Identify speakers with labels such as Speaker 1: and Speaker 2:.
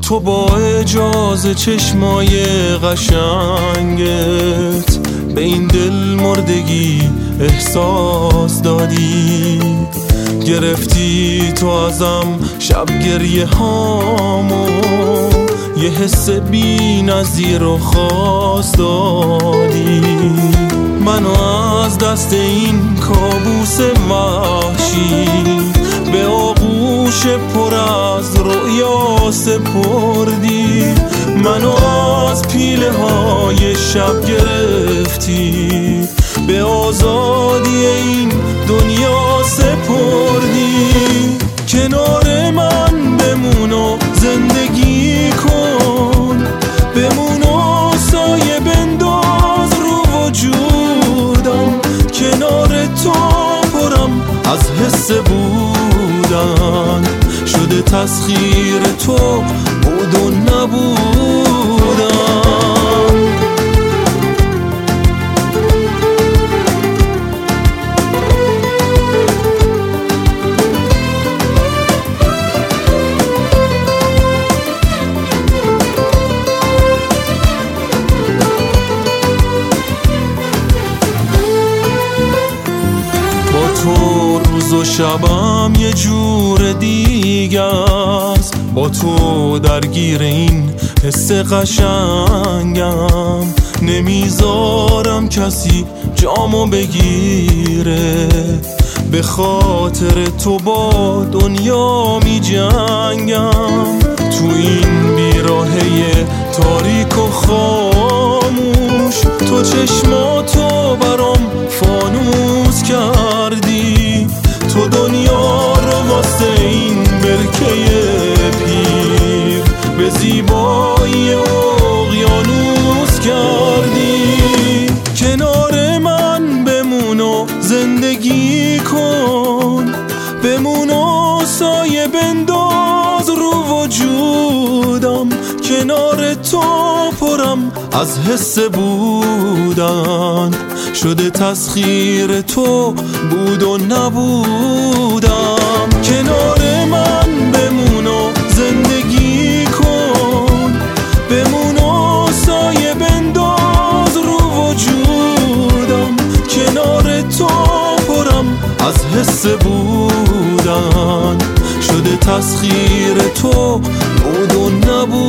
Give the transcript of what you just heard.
Speaker 1: تو با اجازه چشمای قشنگت به این دل مردگی احساس دادی. گرفتی تو ازم شب گریه هامو، یه حس بی نظیر و خاص دادی. منو از دست این کابوس وحشی به آغوش پر از رؤیا سپردی. منو از پیله های شب گرفتی، به آزادی این دنیا سپردی. کنار من بمون و زندگی کن، بمون و سایه بنداز رو وجودم. کنار تو پرم از حس بودن، شده تسخیر تو بود و نبودن. تو روز و شبم یه جور دیگه است، با تو درگیر این حس قشنگم. نمیذارم کسی جامو بگیره، به خاطر تو با دنیا می جنگم. تو این بیراهه تاریک و خاموش، تو چشماتو برام فانوس کردی. تو دنیا رو واسه این برکه پیر به زیبایی اقیانوس کردی. کنار من بمون و زندگی کن، بمون و سایه بنداز رو وجودم. کنار تو پرم از حس بودن، شده تسخیر تو بود و نبودم. کنار من بمون و زندگی کن، بمون و سایه بنداز رو وجودم. کنار تو پرم از حس بودن، شده تسخیر تو بود و نبودم.